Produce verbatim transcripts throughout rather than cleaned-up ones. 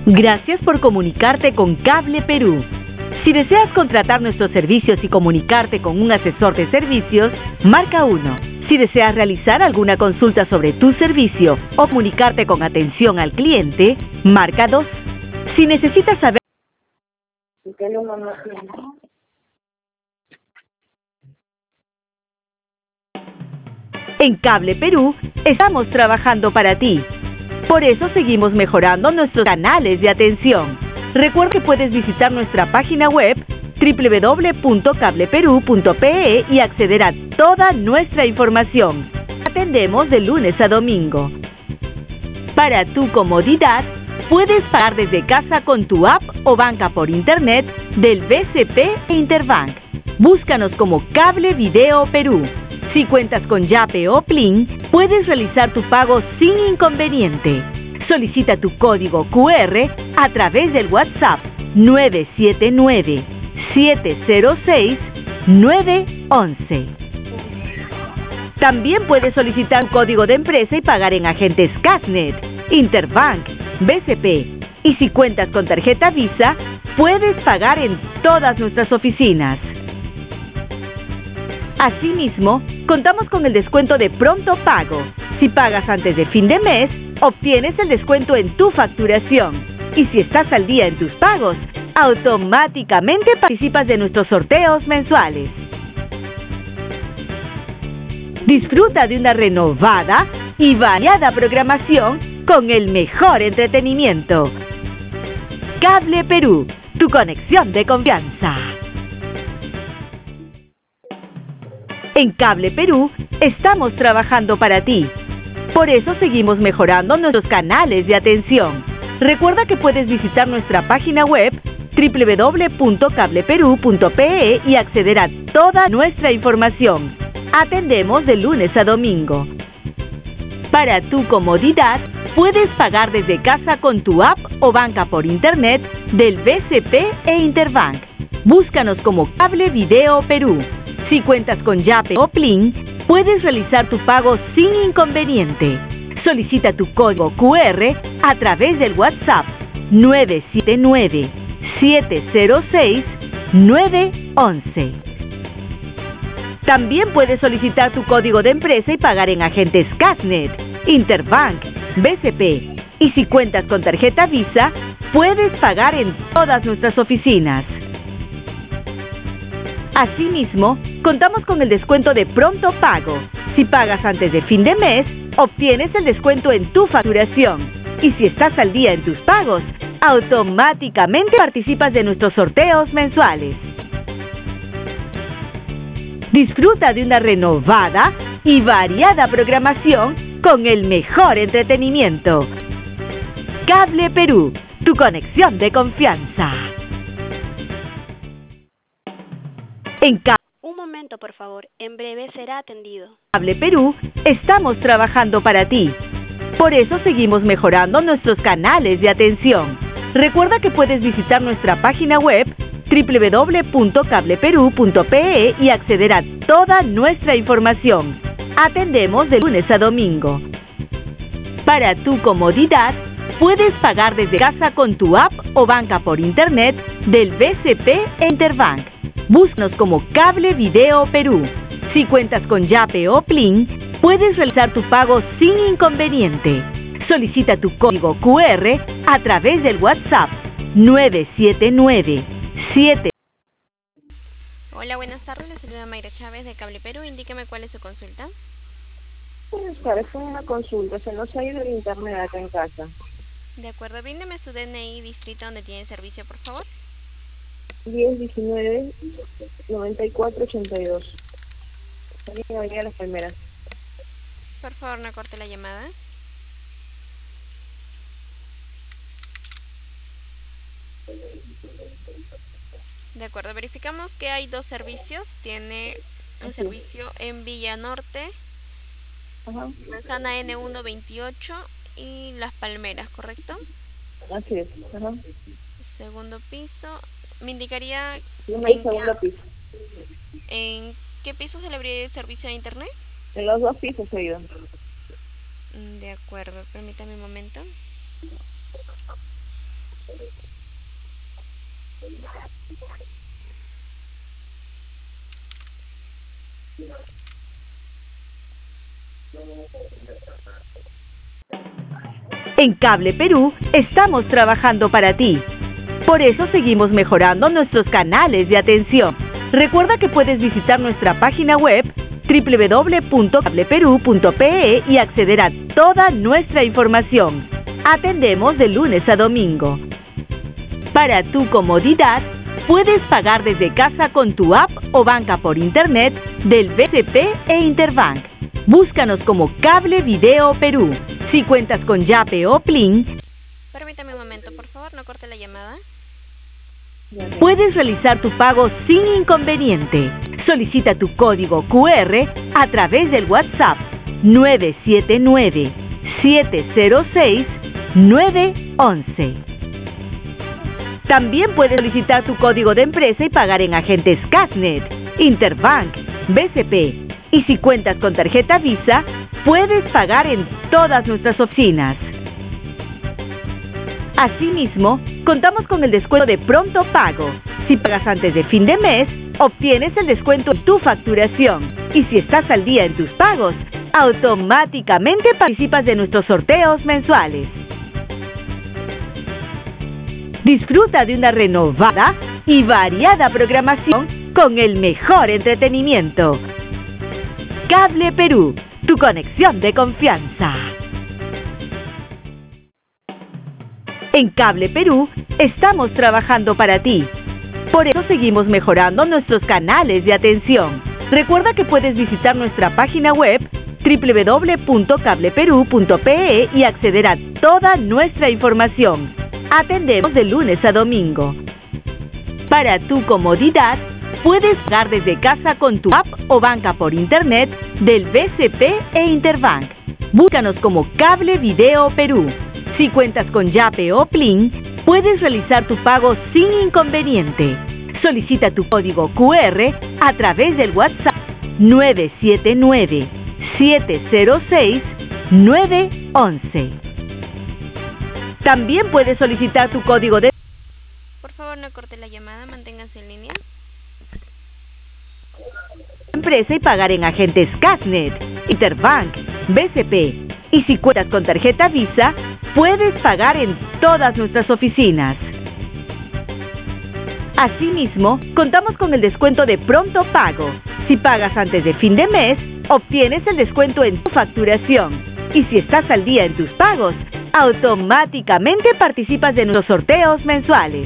Gracias por comunicarte con Cable Perú. Si deseas contratar nuestros servicios y comunicarte con un asesor de servicios, marca uno. Si deseas realizar alguna consulta sobre tu servicio o comunicarte con atención al cliente, marca dos. Si necesitas saber... En Cable Perú estamos trabajando para ti. Por eso seguimos mejorando nuestros canales de atención. Recuerda que puedes visitar nuestra página web doble u doble u doble u punto cable perú punto pe e y acceder a toda nuestra información. Atendemos de lunes a domingo. Para tu comodidad, puedes pagar desde casa con tu app o banca por internet del B C P e Interbank. Búscanos como Cable Video Perú. Si cuentas con Yape o Plin, puedes realizar tu pago sin inconveniente. Solicita tu código cu erre a través del WhatsApp nueve siete nueve, siete cero seis, nueve once. También puedes solicitar un código de empresa y pagar en agentes Casnet, Interbank, B C P. Y si cuentas con tarjeta Visa, puedes pagar en todas nuestras oficinas. Asimismo, contamos con el descuento de pronto pago. Si pagas antes de fin de mes, obtienes el descuento en tu facturación. Y si estás al día en tus pagos, automáticamente participas de nuestros sorteos mensuales. Disfruta de una renovada y variada programación con el mejor entretenimiento. Cable Perú, tu conexión de confianza. En Cable Perú estamos trabajando para ti. Por eso seguimos mejorando nuestros canales de atención. Recuerda que puedes visitar nuestra página web doble u doble u doble u punto cable perú punto pe e y acceder a toda nuestra información. Atendemos de lunes a domingo. Para tu comodidad, puedes pagar desde casa con tu app o banca por internet del B C P e Interbank. Búscanos como Cable Video Perú. Si cuentas con Yape o Plin, puedes realizar tu pago sin inconveniente. Solicita tu código cu erre a través del WhatsApp nueve siete nueve, siete cero seis, nueve once. También puedes solicitar tu código de empresa y pagar en agentes Casnet, Interbank, B C P. Y si cuentas con tarjeta Visa, puedes pagar en todas nuestras oficinas. Asimismo, contamos con el descuento de pronto pago. Si pagas antes de fin de mes, obtienes el descuento en tu facturación. Y si estás al día en tus pagos, automáticamente participas de nuestros sorteos mensuales. Disfruta de una renovada y variada programación con el mejor entretenimiento. Cable Perú, tu conexión de confianza. En Cable Un momento, por favor. En breve será atendido. Cable Perú estamos trabajando para ti. Por eso seguimos mejorando nuestros canales de atención. Recuerda que puedes visitar nuestra página web doble u doble u doble u punto cable perú punto pe e y acceder a toda nuestra información. Atendemos de lunes a domingo. Para tu comodidad, puedes pagar desde casa con tu app o banca por internet del B C P e Interbank. Búscanos como Cable Video Perú. Si cuentas con Yape o Plin, puedes realizar tu pago sin inconveniente. Solicita tu código cu erre a través del WhatsApp nueve siete nueve, siete. Hola, buenas tardes. La señora Mayra Chávez de Cable Perú. Indíqueme cuál es su consulta. Buenas tardes, fue una consulta. Se nos ha ido el internet acá en casa. De acuerdo. Bríndeme su D N I distrito donde tiene servicio, por favor. diez diecinueve, noventa y cuatro ochenta y dos. Salí en Avenida Las Palmeras. Por favor, no corte la llamada. De acuerdo, verificamos que hay dos servicios. Tiene un Así. servicio en Villa Norte, Ajá. Manzana ene uno veintiocho y Las Palmeras, ¿correcto? Así es. Ajá. Segundo piso. Me indicaría Yo me en, hice segundo piso. en qué piso se le abriría el servicio de internet. En los dos pisos he ido. De acuerdo, permítame un momento. En Cable Perú estamos trabajando para ti. Por eso seguimos mejorando nuestros canales de atención. Recuerda que puedes visitar nuestra página web doble u doble u doble u punto cable perú punto pe e y acceder a toda nuestra información. Atendemos de lunes a domingo. Para tu comodidad, puedes pagar desde casa con tu app o banca por internet del B C P e Interbank. Búscanos como Cable Video Perú. Si cuentas con Yape o Plin, Permítame un momento, por favor, no corte la llamada. puedes realizar tu pago sin inconveniente. Solicita tu código cu erre a través del WhatsApp nueve siete nueve, siete cero seis, nueve once. También puedes solicitar tu código de empresa y pagar en agentes Casnet, Interbank, B C P. Y si cuentas con tarjeta Visa, puedes pagar en todas nuestras oficinas. Asimismo, contamos con el descuento de pronto pago. Si pagas antes de fin de mes, obtienes el descuento en tu facturación. Y si estás al día en tus pagos, automáticamente participas de nuestros sorteos mensuales. Disfruta de una renovada y variada programación con el mejor entretenimiento. Cable Perú, tu conexión de confianza. En Cable Perú estamos trabajando para ti. Por eso seguimos mejorando nuestros canales de atención. Recuerda que puedes visitar nuestra página web doble u doble u doble u punto cable perú punto pe e y acceder a toda nuestra información. Atendemos de lunes a domingo. Para tu comodidad, puedes pagar desde casa con tu app o banca por internet del B C P e Interbank. Búscanos como Cable Video Perú. Si cuentas con Yape o Plin, puedes realizar tu pago sin inconveniente. Solicita tu código cu erre a través del WhatsApp nueve siete nueve, siete cero seis, nueve once. También puedes solicitar tu código de Por favor, no corte la llamada, manténgase en línea. empresa y pagar en agentes Casnet, Interbank, B C P. Y si cuentas con tarjeta Visa, puedes pagar en todas nuestras oficinas. Asimismo, contamos con el descuento de pronto pago. Si pagas antes de fin de mes, obtienes el descuento en tu facturación. Y si estás al día en tus pagos, automáticamente participas de nuestros sorteos mensuales.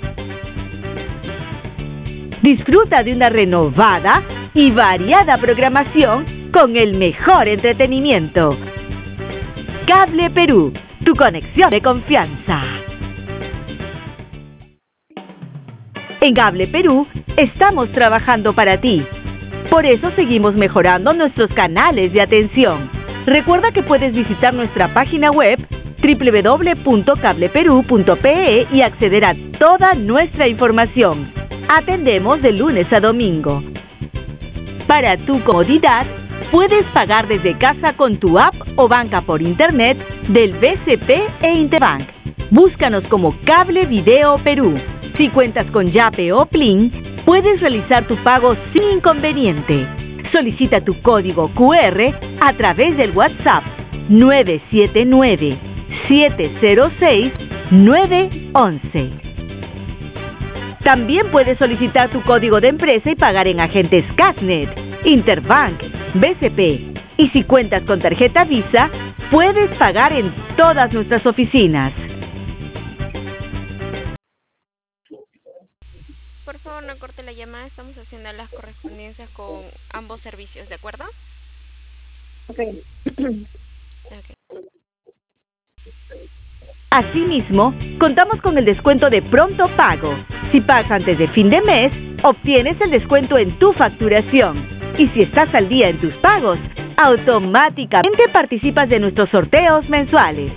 Disfruta de una renovada y variada programación con el mejor entretenimiento. Cable Perú, tu conexión de confianza. En Cable Perú estamos trabajando para ti. Por eso seguimos mejorando nuestros canales de atención. Recuerda que puedes visitar nuestra página web doble u doble u doble u punto cable perú punto pe e y acceder a toda nuestra información. Atendemos de lunes a domingo. Para tu comodidad, puedes pagar desde casa con tu app o banca por internet del B C P e Interbank. Búscanos como Cable Video Perú. Si cuentas con Yape o Plin, puedes realizar tu pago sin inconveniente. Solicita tu código cu erre a través del WhatsApp nueve siete nueve, siete cero seis, nueve once. También puedes solicitar tu código de empresa y pagar en agentes Casnet, Interbank, B C P. Y si cuentas con tarjeta Visa, puedes pagar en todas nuestras oficinas. Por favor, no corte la llamada, estamos haciendo las correspondencias con ambos servicios, ¿de acuerdo? Ok. Ok. Asimismo, contamos con el descuento de pronto pago. Si pagas antes de fin de mes, obtienes el descuento en tu facturación. Y si estás al día en tus pagos, automáticamente participas de nuestros sorteos mensuales.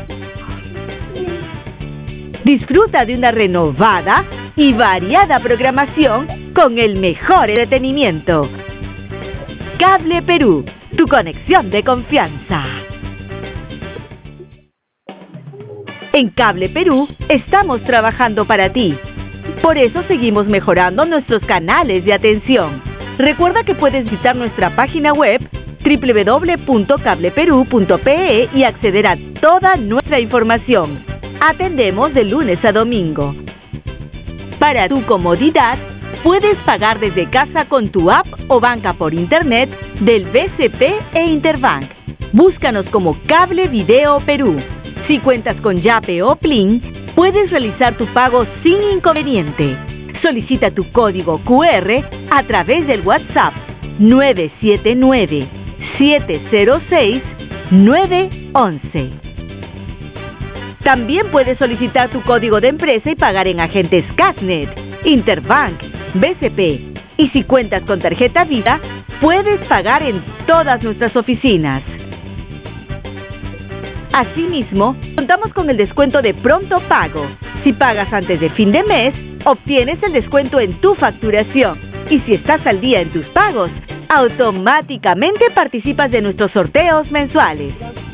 Disfruta de una renovada y variada programación con el mejor entretenimiento. Cable Perú, tu conexión de confianza. En Cable Perú estamos trabajando para ti. Por eso seguimos mejorando nuestros canales de atención. Recuerda que puedes visitar nuestra página web doble u doble u doble u punto cable perú punto pe e y acceder a toda nuestra información. Atendemos de lunes a domingo. Para tu comodidad, puedes pagar desde casa con tu app o banca por internet del B C P e Interbank. Búscanos como Cable Video Perú. Si cuentas con Yape o Plin, puedes realizar tu pago sin inconveniente. Solicita tu código cu erre a través del WhatsApp nueve siete nueve, siete cero seis, nueve once. También puedes solicitar tu código de empresa y pagar en agentes Casnet, Interbank, B C P. Y si cuentas con tarjeta Visa, puedes pagar en todas nuestras oficinas. Asimismo, contamos con el descuento de pronto pago. Si pagas antes de fin de mes, obtienes el descuento en tu facturación. Y si estás al día en tus pagos, automáticamente participas de nuestros sorteos mensuales.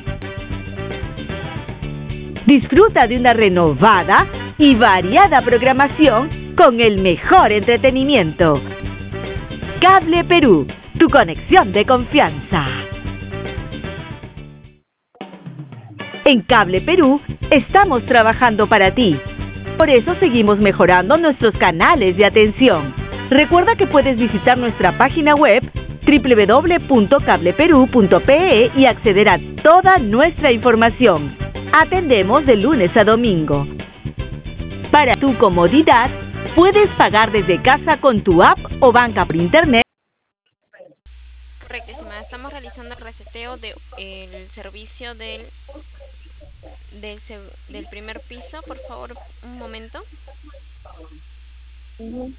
Disfruta de una renovada y variada programación con el mejor entretenimiento. Cable Perú, tu conexión de confianza. En Cable Perú estamos trabajando para ti. Por eso seguimos mejorando nuestros canales de atención. Recuerda que puedes visitar nuestra página web doble u doble u doble u punto cable perú punto pe e y acceder a toda nuestra información. Atendemos de lunes a domingo. Para tu comodidad, puedes pagar desde casa con tu app o banca por internet. Correcto, estimada. Estamos realizando el reseteo del de, servicio del, del, del primer piso. Por favor, un momento. Uh-huh.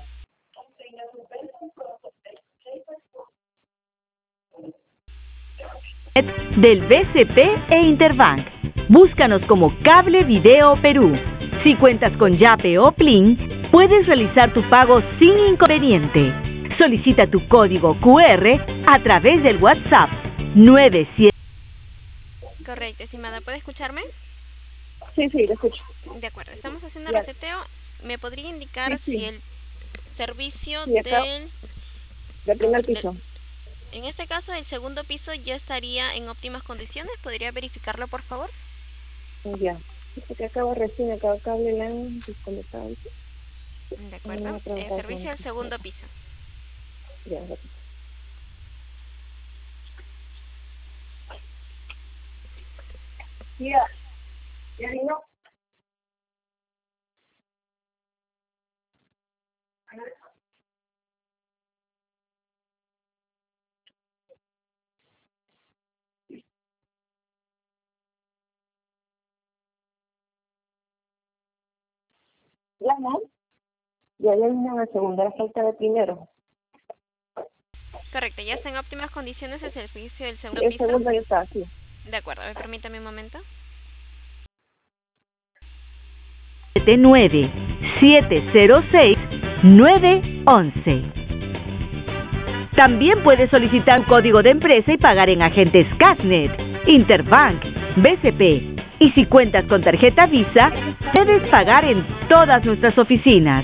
Del B C P e Interbank. Búscanos como Cable Video Perú. Si cuentas con Yape o Plin, puedes realizar tu pago sin inconveniente. Solicita tu código cu erre a través del WhatsApp nueve siete. Correcto, estimada. ¿Puede escucharme? Sí, sí, lo escucho. De acuerdo. Estamos haciendo el reseteo. ¿Me podría indicar sí, sí. si el servicio sí, acá, del... del primer piso? Del, en este caso, el segundo piso ya estaría en óptimas condiciones. ¿Podría verificarlo, por favor? Ya. Dice que acabo recién, acabo cable LAN desconectado. De acuerdo. El servicio del segundo piso. Ya, ya. Ya. ¿Ya vino? Ya, ¿no? Ya, ya vino la segunda, la falta de primero. Correcto, ya está en óptimas condiciones el servicio del segundo El piso. El segundo ya está, sí. De acuerdo, me permítame un momento. siete nueve, siete cero seis, nueve once. También puedes solicitar un código de empresa y pagar en agentes Casnet, Interbank, B C P. Y si cuentas con tarjeta Visa, puedes pagar en todas nuestras oficinas.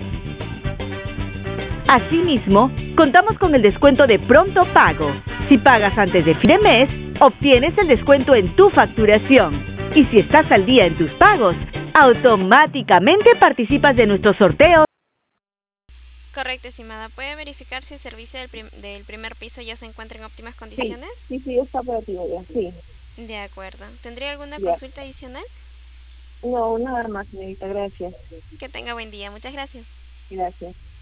Asimismo, contamos con el descuento de pronto pago. Si pagas antes de fin de mes, obtienes el descuento en tu facturación. Y si estás al día en tus pagos, automáticamente participas de nuestros sorteos. Correcto, estimada. ¿Puede verificar si el servicio del, prim del primer piso ya se encuentra en óptimas condiciones? Sí, sí, sí, está operativo ya, sí. De acuerdo. ¿Tendría alguna ya. consulta adicional? No, nada más, señorita, gracias. Que tenga buen día. Muchas gracias. Gracias.